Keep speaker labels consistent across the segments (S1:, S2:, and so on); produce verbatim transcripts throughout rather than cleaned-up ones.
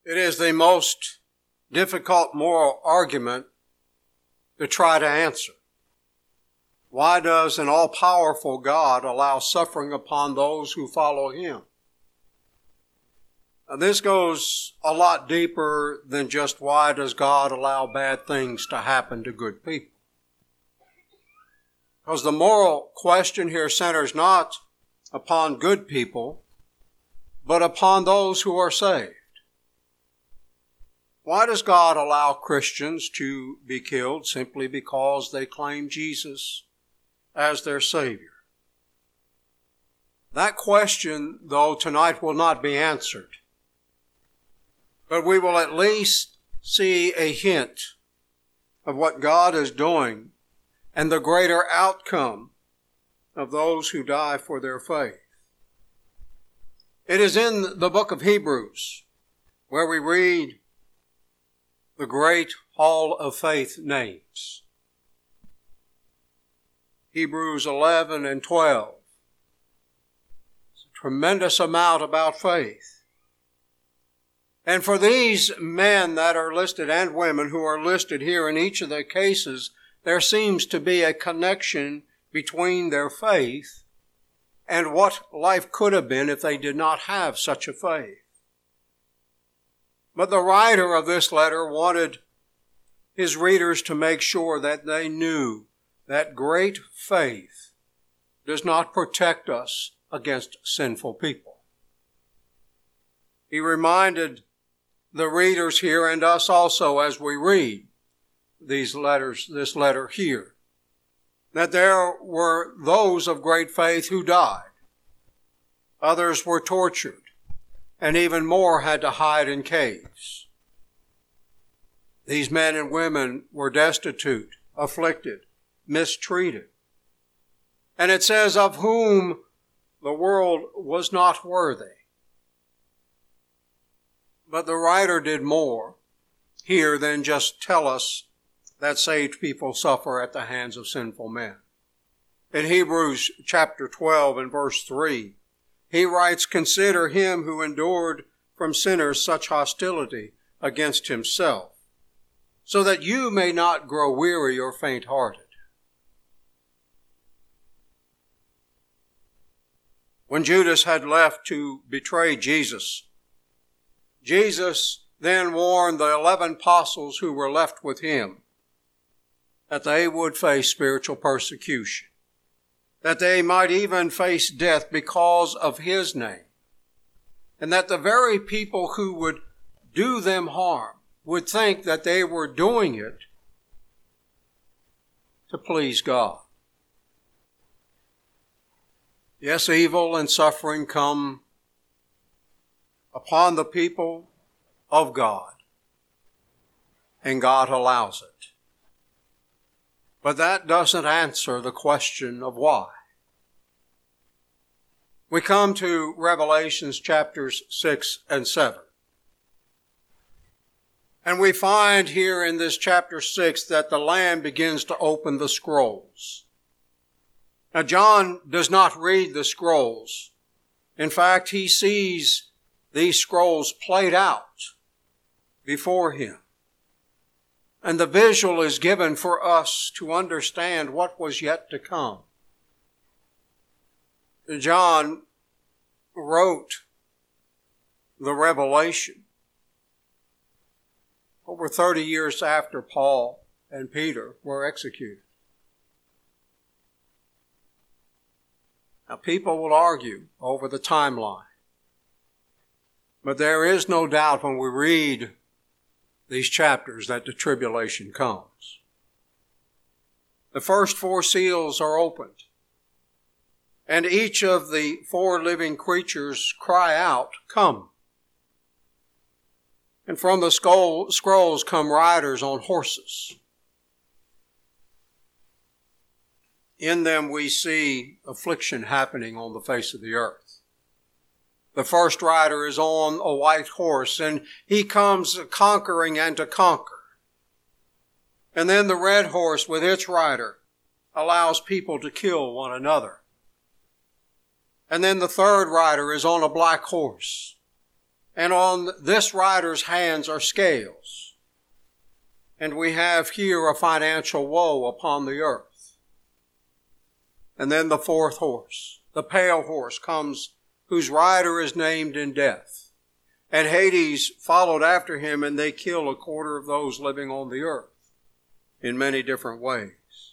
S1: It is the most difficult moral argument to try to answer. Why does an all-powerful God allow suffering upon those who follow Him? Now, this goes a lot deeper than just why does God allow bad things to happen to good people. Because the moral question here centers not upon good people, but upon those who are saved. Why does God allow Christians to be killed simply because they claim Jesus as their Savior? That question, though, tonight will not be answered. But we will at least see a hint of what God is doing and the greater outcome of those who die for their faith. It is in the book of Hebrews where we read the great hall of faith names. Hebrews eleven and twelve. It's a tremendous amount about faith. And for these men that are listed and women who are listed here in each of the cases, there seems to be a connection between their faith and what life could have been if they did not have such a faith. But the writer of this letter wanted his readers to make sure that they knew that great faith does not protect us against sinful people. He reminded the readers here and us also as we read these letters, this letter here, that there were those of great faith who died. Others were tortured, and even more had to hide in caves. These men and women were destitute, afflicted, mistreated. And it says, of whom the world was not worthy. But the writer did more here than just tell us that saved people suffer at the hands of sinful men. In Hebrews chapter twelve and verse three, he writes, consider him who endured from sinners such hostility against himself, so that you may not grow weary or faint-hearted. When Judas had left to betray Jesus, Jesus then warned the eleven apostles who were left with him that they would face spiritual persecution, that they might even face death because of his name, and that the very people who would do them harm would think that they were doing it to please God. Yes, evil and suffering come upon the people of God, and God allows it. But that doesn't answer the question of why. We come to Revelations chapters six and seven. And we find here in this chapter six that the Lamb begins to open the scrolls. Now, John does not read the scrolls. In fact, he sees these scrolls played out before him. And the visual is given for us to understand what was yet to come. John wrote the Revelation over thirty years after Paul and Peter were executed. Now, people will argue over the timeline, but there is no doubt when we read these chapters that the tribulation comes. The first four seals are opened, and each of the four living creatures cry out, "Come." And from the scrolls come riders on horses. In them we see affliction happening on the face of the earth. The first rider is on a white horse, and he comes conquering and to conquer. And then the red horse with its rider allows people to kill one another. And then the third rider is on a black horse, And on this rider's hands are scales. And we have here a financial woe upon the earth. And then the fourth horse, the pale horse, comes, whose rider is named in death. And Hades followed after him, and they kill a quarter of those living on the earth in many different ways.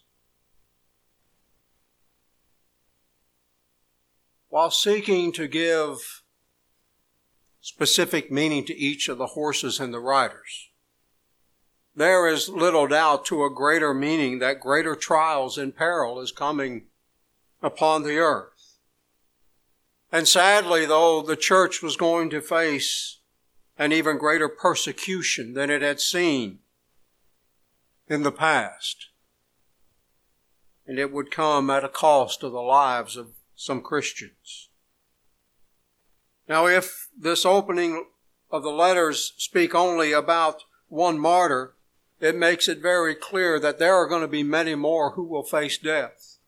S1: While seeking to give specific meaning to each of the horses and the riders, there is little doubt to a greater meaning that greater trials and peril is coming upon the earth. And sadly, though, the church was going to face an even greater persecution than it had seen in the past. And it would come at a cost of the lives of some Christians. Now, if this opening of the letters speak only about one martyr, it makes it very clear that there are going to be many more who will face death.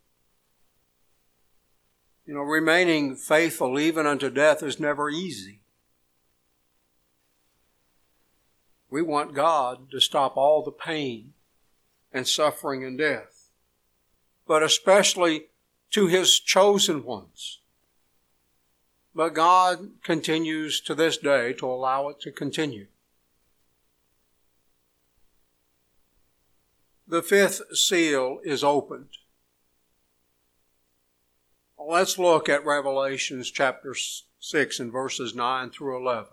S1: You know, remaining faithful even unto death is never easy. We want God to stop all the pain and suffering and death, but especially to His chosen ones. But God continues to this day to allow it to continue. The fifth seal is opened. Let's look at Revelation chapter six and verses nine through eleven.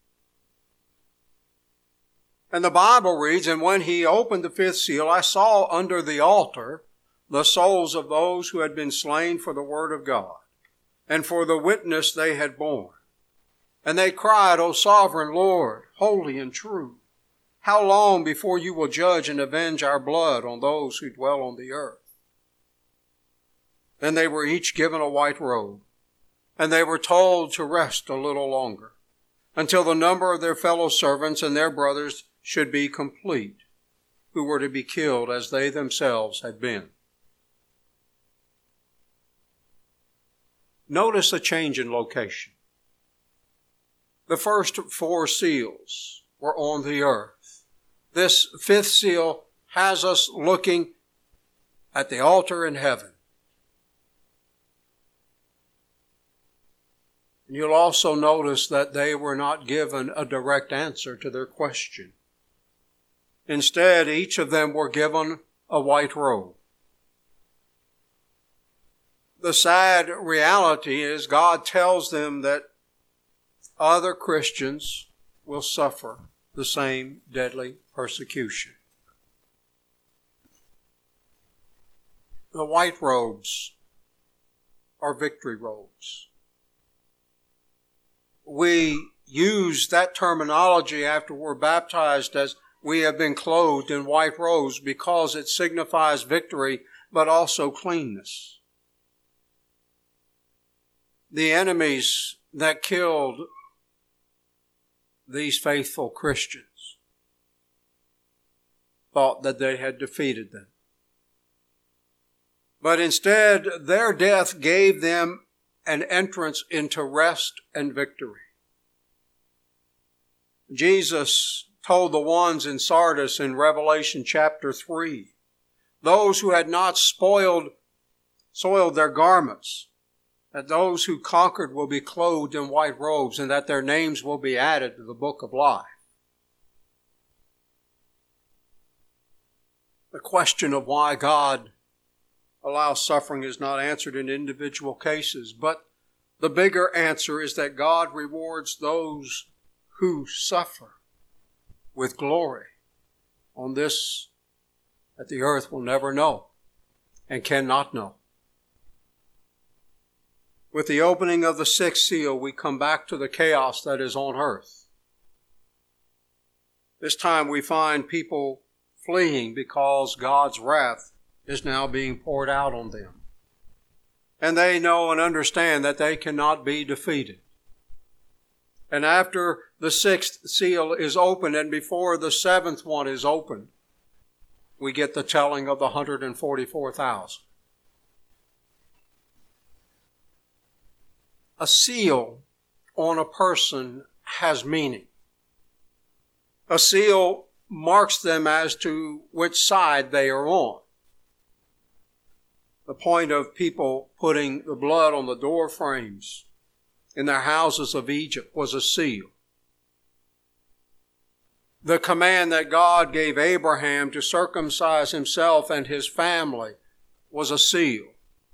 S1: And the Bible reads, "And when he opened the fifth seal, I saw under the altar the souls of those who had been slain for the word of God, and for the witness they had borne. And they cried, O sovereign Lord, holy and true, how long before you will judge and avenge our blood on those who dwell on the earth? Then they were each given a white robe, and they were told to rest a little longer, until the number of their fellow servants and their brothers should be complete, who were to be killed as they themselves had been." Notice a change in location. The first four seals were on the earth. This fifth seal has us looking at the altar in heaven. And you'll also notice that they were not given a direct answer to their question. Instead, each of them were given a white robe. The sad reality is God tells them that other Christians will suffer the same deadly persecution. The white robes are victory robes. We use that terminology after we're baptized as we have been clothed in white robes because it signifies victory, but also cleanness. The enemies that killed these faithful Christians thought that they had defeated them. But instead, their death gave them an entrance into rest and victory. Jesus told the ones in Sardis in Revelation chapter three, those who had not spoiled, soiled their garments, that those who conquered will be clothed in white robes and that their names will be added to the book of life. The question of why God allows suffering is not answered in individual cases, but the bigger answer is that God rewards those who suffer with glory on this that the earth will never know and cannot know. With the opening of the sixth seal, we come back to the chaos that is on earth. This time we find people fleeing because God's wrath is now being poured out on them. And they know and understand that they cannot be defeated. And after the sixth seal is opened and before the seventh one is opened, we get the telling of the one hundred forty-four thousand. A seal on a person has meaning. A seal marks them as to which side they are on. The point of people putting the blood on the door frames in their houses of Egypt was a seal. The command that God gave Abraham to circumcise himself and his family was a seal.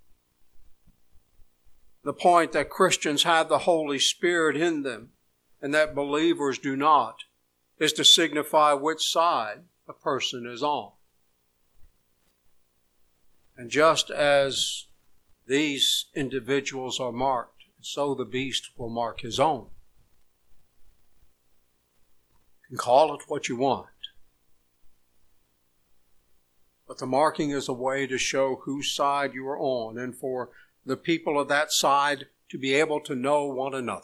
S1: The point that Christians have the Holy Spirit in them and that believers do not is to signify which side a person is on. And just as these individuals are marked, so the beast will mark his own. You can call it what you want. But the marking is a way to show whose side you are on and for the people of that side to be able to know one another.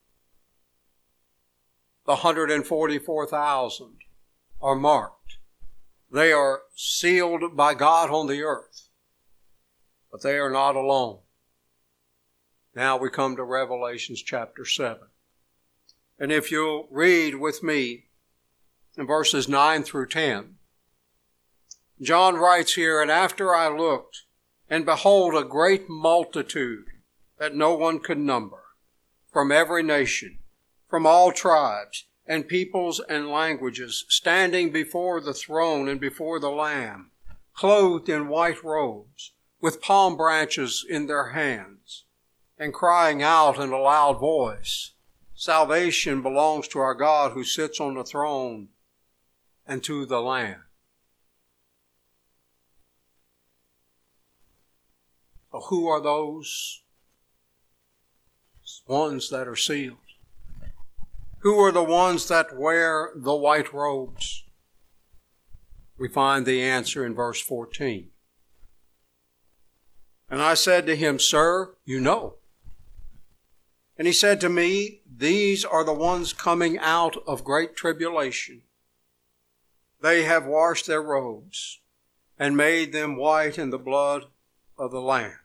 S1: The one hundred forty-four thousand are marked. They are sealed by God on the earth. But they are not alone. Now we come to Revelation chapter seven. And if you'll read with me in verses nine through ten, John writes here, "And after I looked, and behold, a great multitude that no one could number, from every nation, from all tribes and peoples and languages, standing before the throne and before the Lamb, clothed in white robes, with palm branches in their hands, and crying out in a loud voice, Salvation belongs to our God who sits on the throne and to the Lamb." So who are those ones that are sealed? Who are the ones that wear the white robes? We find the answer in verse fourteen. "And I said to him, Sir, you know." And he said to me, "These are the ones coming out of great tribulation. They have washed their robes and made them white in the blood of the Lamb."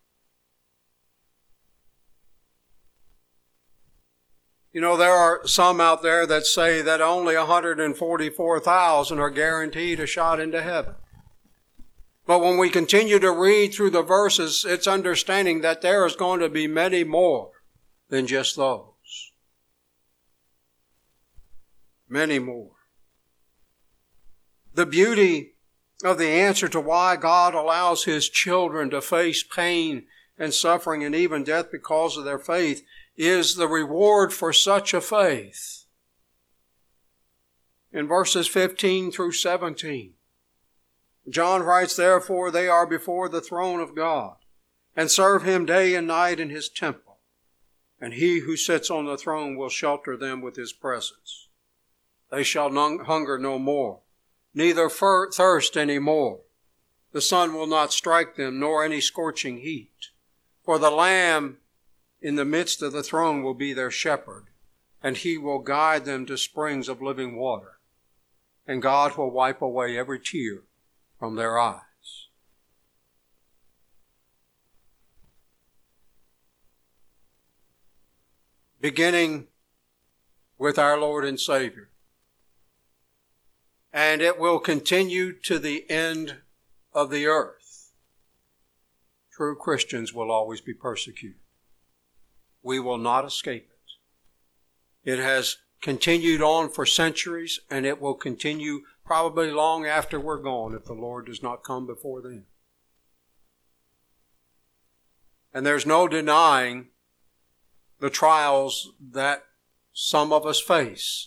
S1: You know, there are some out there that say that only one hundred forty-four thousand are guaranteed a shot into heaven. But when we continue to read through the verses, it's understanding that there is going to be many more than just those. Many more. The beauty of the answer to why God allows His children to face pain and suffering and even death because of their faith is the reward for such a faith. In verses fifteen through seventeen, John writes, "Therefore they are before the throne of God, and serve Him day and night in His temple. And He who sits on the throne will shelter them with His presence. They shall none, hunger no more, neither fir- thirst any more. The sun will not strike them, nor any scorching heat. For the Lamb in the midst of the throne will be their shepherd, and He will guide them to springs of living water. And God will wipe away every tear from their eyes." Beginning with our Lord and Savior. And it will continue to the end of the earth. True Christians will always be persecuted. We will not escape it. It has continued on for centuries, and it will continue probably long after we're gone if the Lord does not come before then. And there's no denying the trials that some of us face.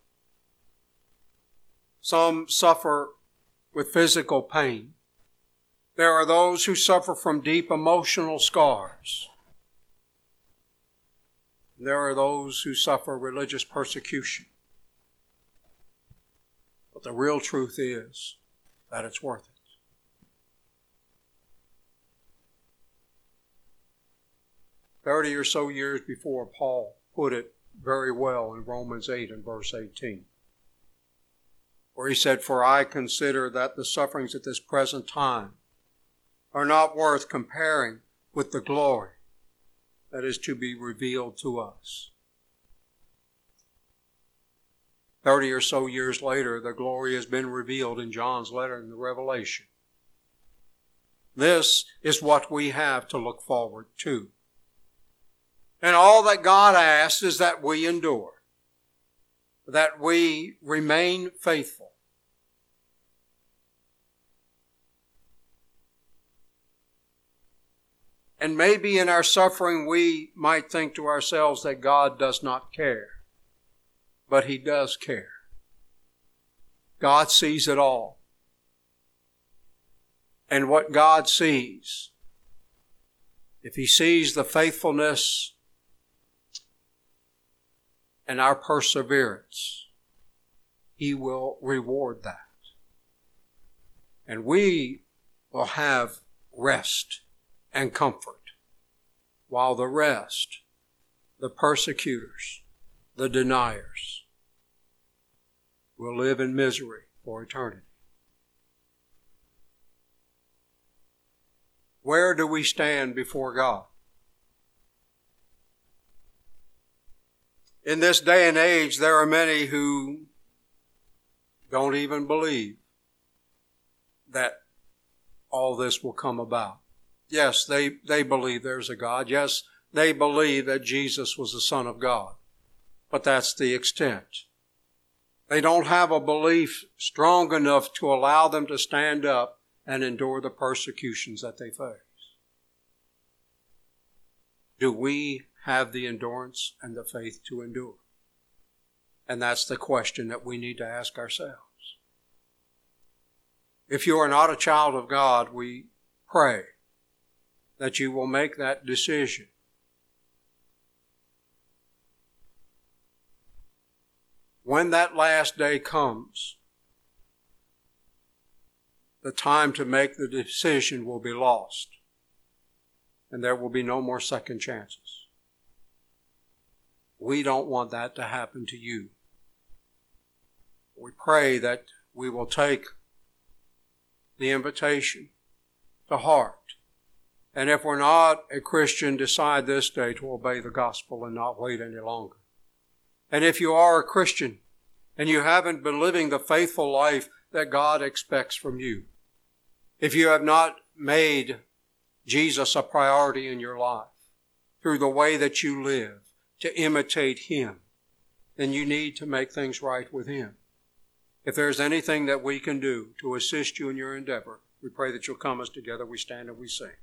S1: Some suffer with physical pain. There are those who suffer from deep emotional scars. There are those who suffer religious persecution. But the real truth is that it's worth it. Thirty or so years before, Paul put it very well in Romans eight and verse eighteen, where he said, "For I consider that the sufferings at this present time are not worth comparing with the glory that is to be revealed to us." Thirty or so years later, the glory has been revealed in John's letter in the Revelation. This is what we have to look forward to. And all that God asks is that we endure, that we remain faithful. And maybe in our suffering we might think to ourselves that God does not care. But He does care. God sees it all. And what God sees, if He sees the faithfulness and our perseverance, He will reward that. And we will have rest and comfort, while the rest, the persecutors, the deniers, will live in misery for eternity. Where do we stand before God? In this day and age, there are many who don't even believe that all this will come about. Yes, they, they believe there's a God. Yes, they believe that Jesus was the Son of God. But that's the extent. They don't have a belief strong enough to allow them to stand up and endure the persecutions that they face. Do we have the endurance and the faith to endure? And that's the question that we need to ask ourselves. If you are not a child of God, we pray that you will make that decision. When that last day comes, the time to make the decision will be lost, and there will be no more second chances. We don't want that to happen to you. We pray that we will take the invitation to heart. And if we're not a Christian, decide this day to obey the gospel and not wait any longer. And if you are a Christian and you haven't been living the faithful life that God expects from you, if you have not made Jesus a priority in your life through the way that you live to imitate Him, then you need to make things right with Him. If there's anything that we can do to assist you in your endeavor, we pray that you'll come as together we stand and we sing.